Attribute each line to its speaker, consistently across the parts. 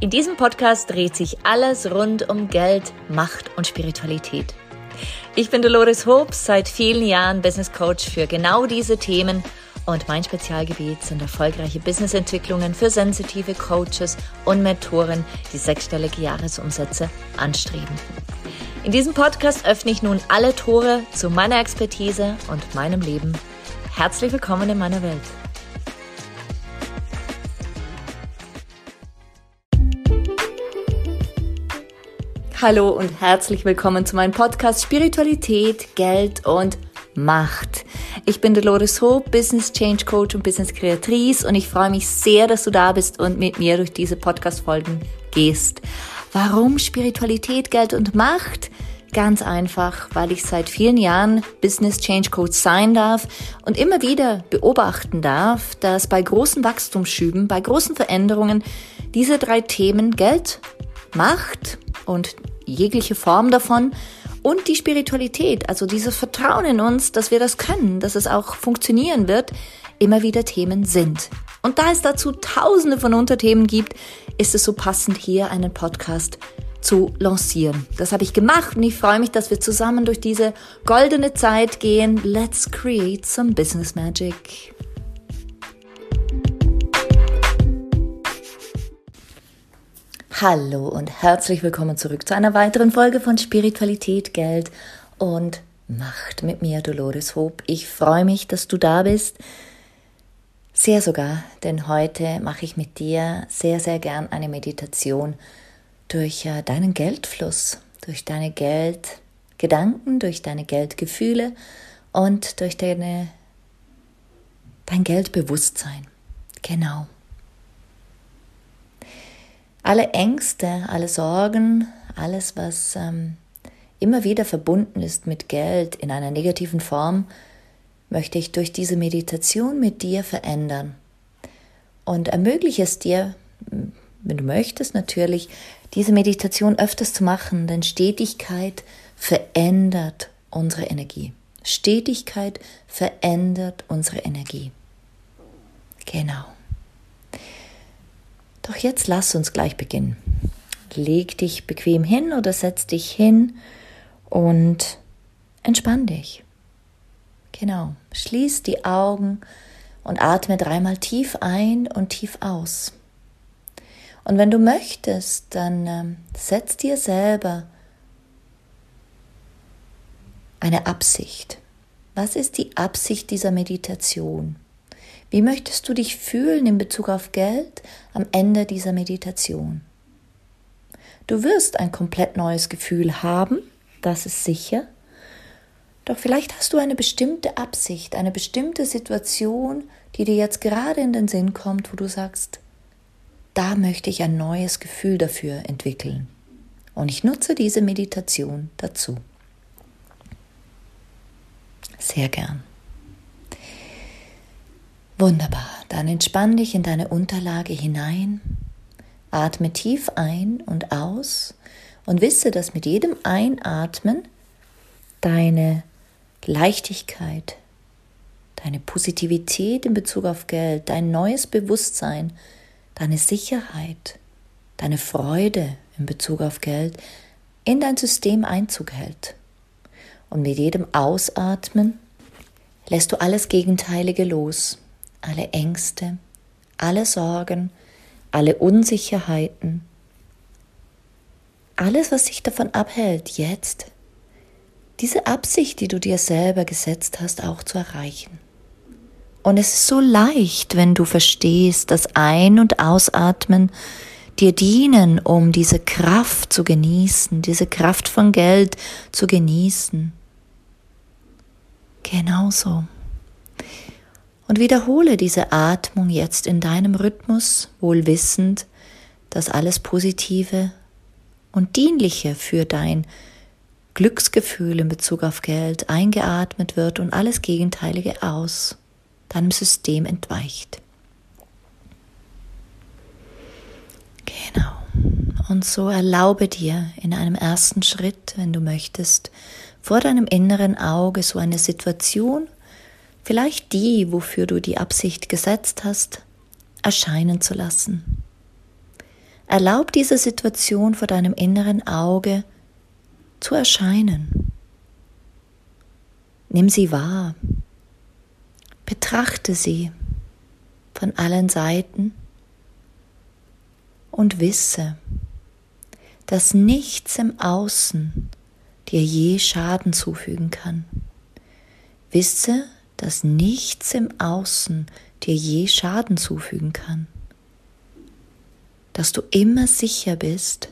Speaker 1: In diesem Podcast dreht sich alles rund um Geld, Macht und Spiritualität. Ich bin Dolores Hoop, seit vielen Jahren Business Coach für genau diese Themen und mein Spezialgebiet sind erfolgreiche Businessentwicklungen für sensitive Coaches und Mentoren, die sechsstellige Jahresumsätze anstreben. In diesem Podcast öffne ich nun alle Tore zu meiner Expertise und meinem Leben. Herzlich willkommen in meiner Welt. Hallo und herzlich willkommen zu meinem Podcast Spiritualität, Geld und Macht. Ich bin Dolores Hoop, Business Change Coach und Business Kreatrice und ich freue mich sehr, dass du da bist und mit mir durch diese Podcast-Folgen gehst. Warum Spiritualität, Geld und Macht? Ganz einfach, weil ich seit vielen Jahren Business Change Coach sein darf und immer wieder beobachten darf, dass bei großen Wachstumsschüben, bei großen Veränderungen diese drei Themen Geld, Macht und jegliche Form davon und die Spiritualität, also dieses Vertrauen in uns, dass wir das können, dass es auch funktionieren wird, immer wieder Themen sind. Und da es dazu tausende von Unterthemen gibt, ist es so passend, hier einen Podcast zu lancieren. Das habe ich gemacht und ich freue mich, dass wir zusammen durch diese goldene Zeit gehen. Let's create some business magic. Hallo und herzlich willkommen zurück zu einer weiteren Folge von Spiritualität, Geld und Macht mit mir, Dolores Hoop. Ich freue mich, dass du da bist. Sehr sogar, denn heute mache ich mit dir sehr, sehr gern eine Meditation durch deinen Geldfluss, durch deine Geldgedanken, durch deine Geldgefühle und durch dein Geldbewusstsein. Genau. Alle Ängste, alle Sorgen, alles, was immer wieder verbunden ist mit Geld in einer negativen Form, möchte ich durch diese Meditation mit dir verändern. Und ermögliche es dir, wenn du möchtest natürlich, diese Meditation öfters zu machen, denn Stetigkeit verändert unsere Energie. Stetigkeit verändert unsere Energie. Genau. Doch jetzt lass uns gleich beginnen. Leg dich bequem hin oder setz dich hin und entspann dich. Genau, schließ die Augen und atme 3-mal tief ein und tief aus. Und wenn du möchtest, dann setz dir selber eine Absicht. Was ist die Absicht dieser Meditation? Wie möchtest du dich fühlen in Bezug auf Geld am Ende dieser Meditation? Du wirst ein komplett neues Gefühl haben, das ist sicher. Doch vielleicht hast du eine bestimmte Absicht, eine bestimmte Situation, die dir jetzt gerade in den Sinn kommt, wo du sagst, da möchte ich ein neues Gefühl dafür entwickeln. Und ich nutze diese Meditation dazu. Sehr gern. Wunderbar, dann entspann dich in deine Unterlage hinein, atme tief ein und aus und wisse, dass mit jedem Einatmen deine Leichtigkeit, deine Positivität in Bezug auf Geld, dein neues Bewusstsein, deine Sicherheit, deine Freude in Bezug auf Geld in dein System Einzug hält. Und mit jedem Ausatmen lässt du alles Gegenteilige los. Alle Ängste, alle Sorgen, alle Unsicherheiten, alles, was dich davon abhält, jetzt diese Absicht, die du dir selber gesetzt hast, auch zu erreichen. Und es ist so leicht, wenn du verstehst, dass Ein- und Ausatmen dir dienen, um diese Kraft zu genießen, diese Kraft von Geld zu genießen. Genauso. Und wiederhole diese Atmung jetzt in deinem Rhythmus, wohl wissend, dass alles Positive und Dienliche für dein Glücksgefühl in Bezug auf Geld eingeatmet wird und alles Gegenteilige aus deinem System entweicht. Genau. Und so erlaube dir in einem ersten Schritt, wenn du möchtest, vor deinem inneren Auge so eine Situation, vielleicht die, wofür du die Absicht gesetzt hast, erscheinen zu lassen. Erlaub diese Situation vor deinem inneren Auge zu erscheinen. Nimm sie wahr. Betrachte sie von allen Seiten und wisse, dass nichts im Außen dir je Schaden zufügen kann. Wisse, dass nichts im Außen dir je Schaden zufügen kann. Dass du immer sicher bist,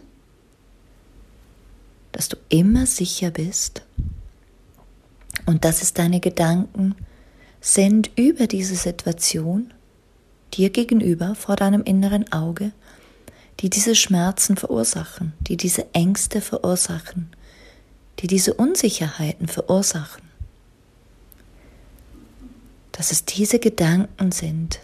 Speaker 1: und dass es deine Gedanken sind über diese Situation dir gegenüber vor deinem inneren Auge, die diese Schmerzen verursachen, die diese Ängste verursachen, die diese Unsicherheiten verursachen. Dass es diese Gedanken sind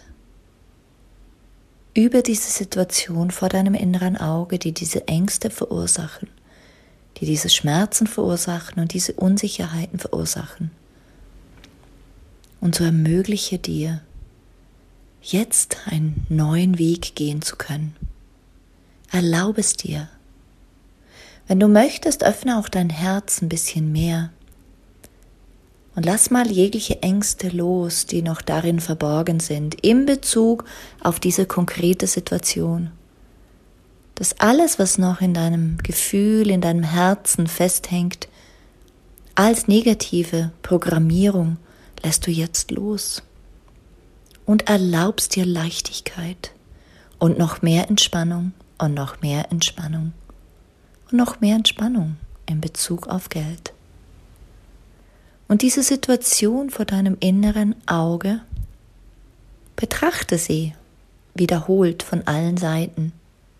Speaker 1: über diese Situation vor deinem inneren Auge, die diese Ängste verursachen, die diese Schmerzen verursachen und diese Unsicherheiten verursachen. Und so ermögliche dir, jetzt einen neuen Weg gehen zu können. Erlaube es dir. Wenn du möchtest, öffne auch dein Herz ein bisschen mehr und lass mal jegliche Ängste los, die noch darin verborgen sind, in Bezug auf diese konkrete Situation. Dass alles, was noch in deinem Gefühl, in deinem Herzen festhängt, als negative Programmierung, lässt du jetzt los und erlaubst dir Leichtigkeit und noch mehr Entspannung und noch mehr Entspannung und noch mehr Entspannung in Bezug auf Geld. Und diese Situation vor deinem inneren Auge, betrachte sie wiederholt von allen Seiten.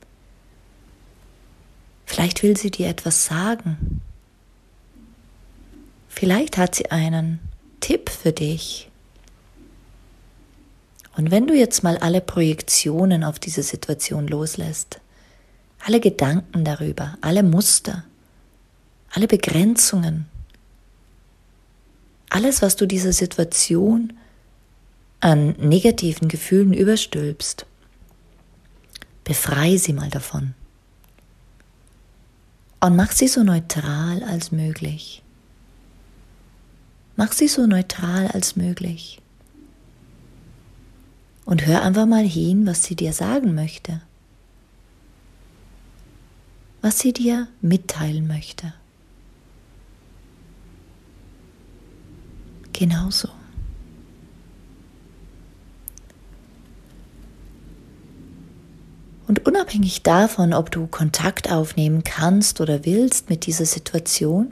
Speaker 1: Vielleicht will sie dir etwas sagen. Vielleicht hat sie einen Tipp für dich. Und wenn du jetzt mal alle Projektionen auf diese Situation loslässt, alle Gedanken darüber, alle Muster, alle Begrenzungen, alles, was du dieser Situation an negativen Gefühlen überstülpst, befreie sie mal davon. Und mach sie so neutral als möglich. Mach sie so neutral als möglich. Und hör einfach mal hin, was sie dir sagen möchte. Was sie dir mitteilen möchte. Genauso. Und unabhängig davon, ob du Kontakt aufnehmen kannst oder willst mit dieser Situation,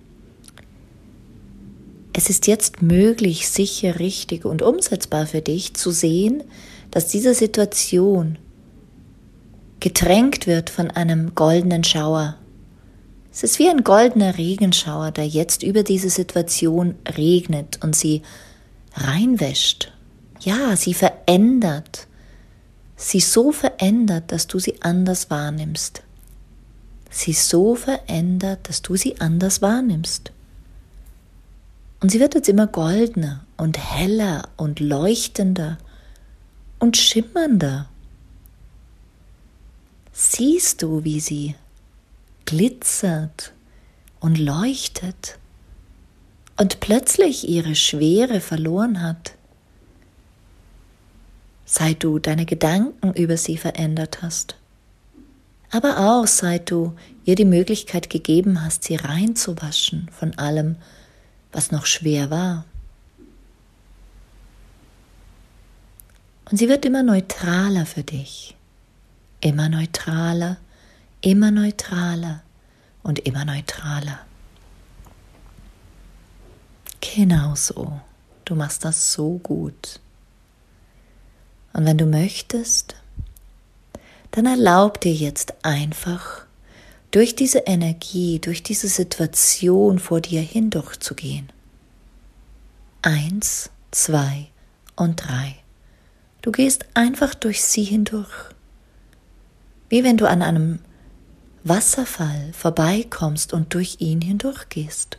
Speaker 1: es ist jetzt möglich, sicher, richtig und umsetzbar für dich zu sehen, dass diese Situation getränkt wird von einem goldenen Schauer. Es ist wie ein goldener Regenschauer, der jetzt über diese Situation regnet und sie reinwäscht. Ja, sie verändert. Sie so verändert, dass du sie anders wahrnimmst. Sie so verändert, dass du sie anders wahrnimmst. Und sie wird jetzt immer goldener und heller und leuchtender und schimmernder. Siehst du, wie sie glitzert und leuchtet und plötzlich ihre Schwere verloren hat, seit du deine Gedanken über sie verändert hast, aber auch seit du ihr die Möglichkeit gegeben hast, sie reinzuwaschen von allem, was noch schwer war. Und sie wird immer neutraler für dich, immer neutraler und immer neutraler. Genau so. Du machst das so gut. Und wenn du möchtest, dann erlaub dir jetzt einfach, durch diese Energie, durch diese Situation vor dir hindurchzugehen. 1, 2 und 3. Du gehst einfach durch sie hindurch. Wie wenn du an einem Wasserfall vorbeikommst und durch ihn hindurchgehst.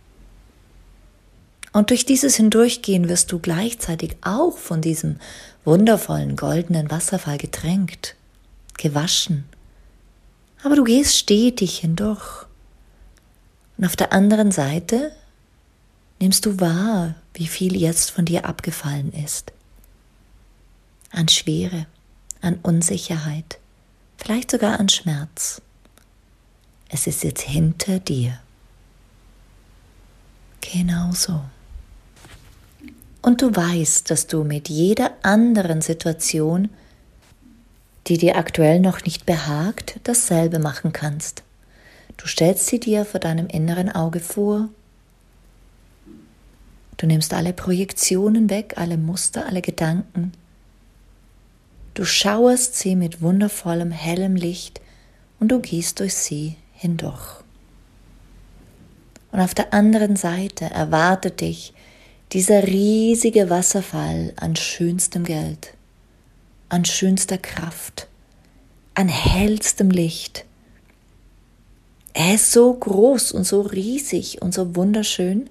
Speaker 1: Und durch dieses Hindurchgehen wirst du gleichzeitig auch von diesem wundervollen goldenen Wasserfall getränkt, gewaschen, Aber du gehst stetig hindurch. Und auf der anderen Seite nimmst du wahr, wie viel jetzt von dir abgefallen ist. An Schwere, an Unsicherheit, vielleicht sogar an Schmerz. Es ist jetzt hinter dir. Genauso. Und du weißt, dass du mit jeder anderen Situation, die dir aktuell noch nicht behagt, dasselbe machen kannst. Du stellst sie dir vor deinem inneren Auge vor. Du nimmst alle Projektionen weg, alle Muster, alle Gedanken. Du schauerst sie mit wundervollem, hellem Licht und du gehst durch sie hindurch. Und auf der anderen Seite erwartet dich dieser riesige Wasserfall an schönstem Geld, an schönster Kraft, an hellstem Licht. Er ist so groß und so riesig und so wunderschön.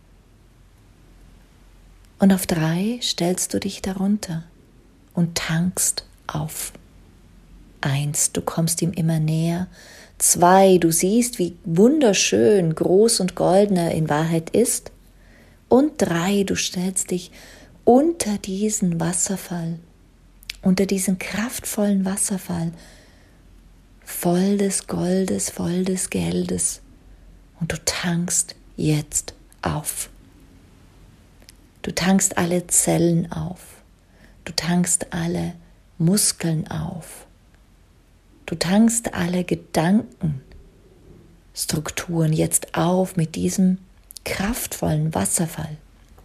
Speaker 1: Und auf 3 stellst du dich darunter und tankst auf. 1, du kommst ihm immer näher. 2, du siehst, wie wunderschön, groß und golden er in Wahrheit ist. Und 3, du stellst dich unter diesen Wasserfall, unter diesen kraftvollen Wasserfall, voll des Goldes, voll des Geldes. Und du tankst jetzt auf. Du tankst alle Zellen auf. Du tankst alle Muskeln auf. Du tankst alle Gedankenstrukturen jetzt auf mit diesem kraftvollen Wasserfall.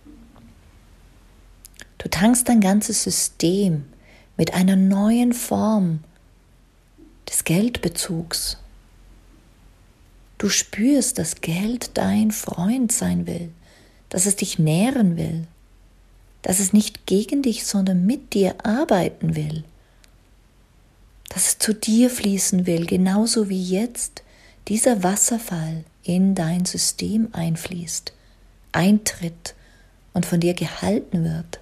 Speaker 1: Du tankst dein ganzes System mit einer neuen Form des Geldbezugs. Du spürst, dass Geld dein Freund sein will, dass es dich nähren will, dass es nicht gegen dich, sondern mit dir arbeiten will, dass es zu dir fließen will, genauso wie jetzt dieser Wasserfall in dein System einfließt, eintritt und von dir gehalten wird.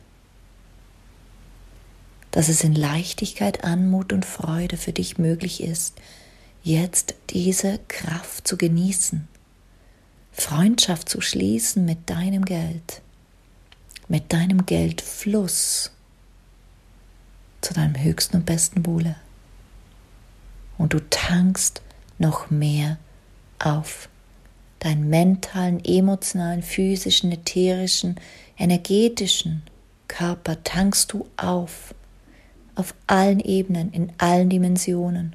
Speaker 1: Dass es in Leichtigkeit, Anmut und Freude für dich möglich ist, jetzt diese Kraft zu genießen, Freundschaft zu schließen mit deinem Geld, mit deinem Geldfluss zu deinem höchsten und besten Wohle. Und du tankst noch mehr auf. Deinen mentalen, emotionalen, physischen, ätherischen, energetischen Körper tankst du auf allen Ebenen, in allen Dimensionen,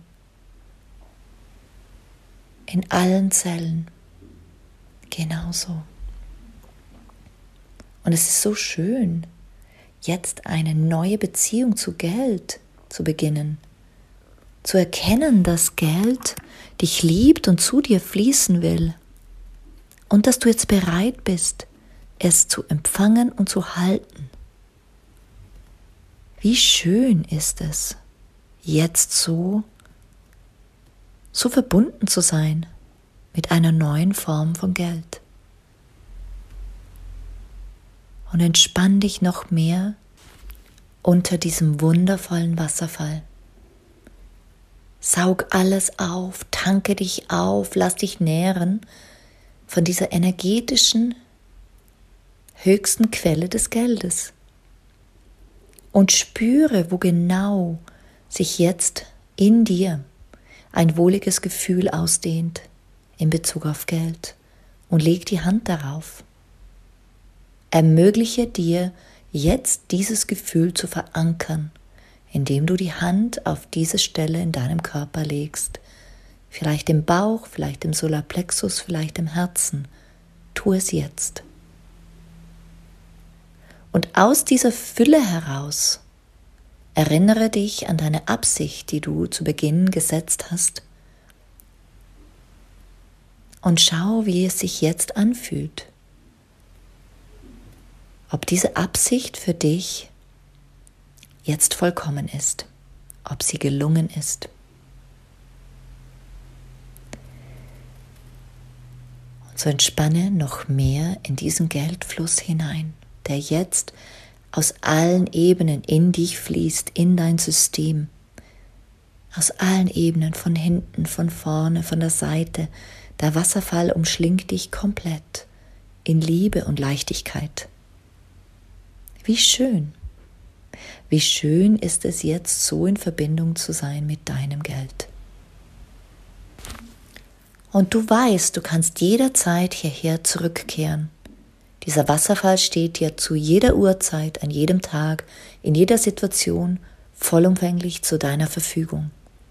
Speaker 1: in allen Zellen, genauso. Und es ist so schön, jetzt eine neue Beziehung zu Geld zu beginnen, zu erkennen, dass Geld dich liebt und zu dir fließen will und dass du jetzt bereit bist, es zu empfangen und zu halten. Wie schön ist es, jetzt so verbunden zu sein mit einer neuen Form von Geld. Und entspann dich noch mehr unter diesem wundervollen Wasserfall. Saug alles auf, tanke dich auf, lass dich nähren von dieser energetischen, höchsten Quelle des Geldes. Und spüre, wo genau sich jetzt in dir ein wohliges Gefühl ausdehnt in Bezug auf Geld. Und leg die Hand darauf. Ermögliche dir jetzt dieses Gefühl zu verankern, indem du die Hand auf diese Stelle in deinem Körper legst. Vielleicht im Bauch, vielleicht im Solarplexus, vielleicht im Herzen. Tu es jetzt. Und aus dieser Fülle heraus erinnere dich an deine Absicht, die du zu Beginn gesetzt hast. Und schau, wie es sich jetzt anfühlt. Ob diese Absicht für dich jetzt vollkommen ist, ob sie gelungen ist. Und so entspanne noch mehr in diesen Geldfluss hinein, der jetzt aus allen Ebenen in dich fließt, in dein System. Aus allen Ebenen, von hinten, von vorne, von der Seite. Der Wasserfall umschlingt dich komplett in Liebe und Leichtigkeit. Wie schön. Wie schön ist es jetzt, so in Verbindung zu sein mit deinem Geld. Und du weißt, du kannst jederzeit hierher zurückkehren. Dieser Wasserfall steht dir zu jeder Uhrzeit, an jedem Tag, in jeder Situation vollumfänglich zu deiner Verfügung.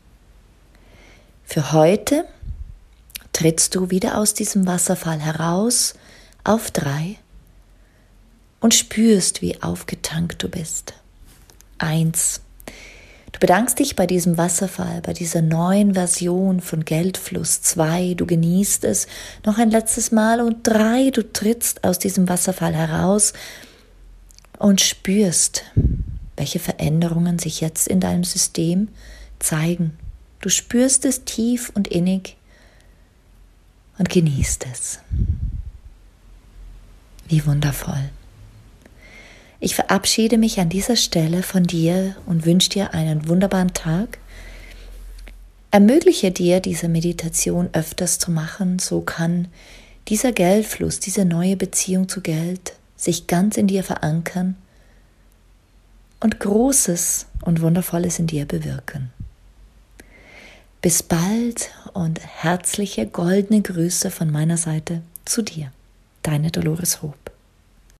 Speaker 1: Für heute trittst du wieder aus diesem Wasserfall heraus auf 3 und spürst, wie aufgetankt du bist. 1. Du bedankst dich bei diesem Wasserfall, bei dieser neuen Version von Geldfluss. 2. Du genießt es noch ein letztes Mal. Und 3. Du trittst aus diesem Wasserfall heraus und spürst, welche Veränderungen sich jetzt in deinem System zeigen. Du spürst es tief und innig und genießt es. Wie wundervoll. Ich verabschiede mich an dieser Stelle von dir und wünsche dir einen wunderbaren Tag. Ermögliche dir, diese Meditation öfters zu machen, so kann dieser Geldfluss, diese neue Beziehung zu Geld sich ganz in dir verankern und Großes und Wundervolles in dir bewirken. Bis bald und herzliche goldene Grüße von meiner Seite zu dir, deine Dolores Ho.